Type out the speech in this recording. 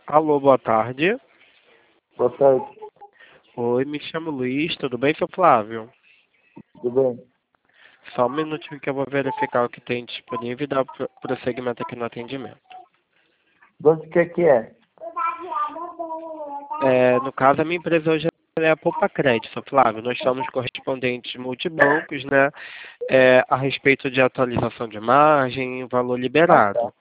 Alô, boa tarde. Boa tarde, Oi, me chamo Luiz, tudo bem, seu Flávio? tudo bem? Só um minutinho que eu vou verificar o que tem disponível e dar prosseguimento aqui no atendimento. De onde que é? No caso, a minha empresa hoje é a Poupa Crédito, seu Flávio. Nós somos correspondentes multibancos, né? A respeito de atualização de margem e valor Ah, tá. liberado.